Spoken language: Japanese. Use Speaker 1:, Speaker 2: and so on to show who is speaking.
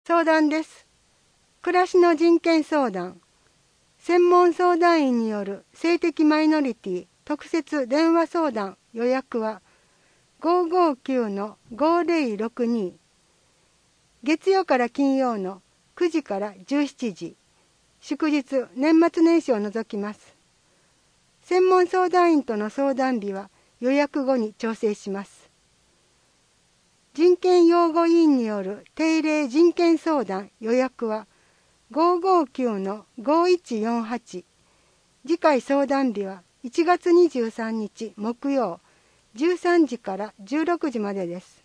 Speaker 1: 相談です。暮らしの人権相談。専門相談員による性的マイノリティ特設電話相談予約は559-5062。月曜から金曜の9時から17時。祝日、年末年始を除きます。専門相談員との相談日は予約後に調整します。人権擁護委員による定例人権相談予約は559-5148。次回相談日は1月23日木曜13時から16時までです。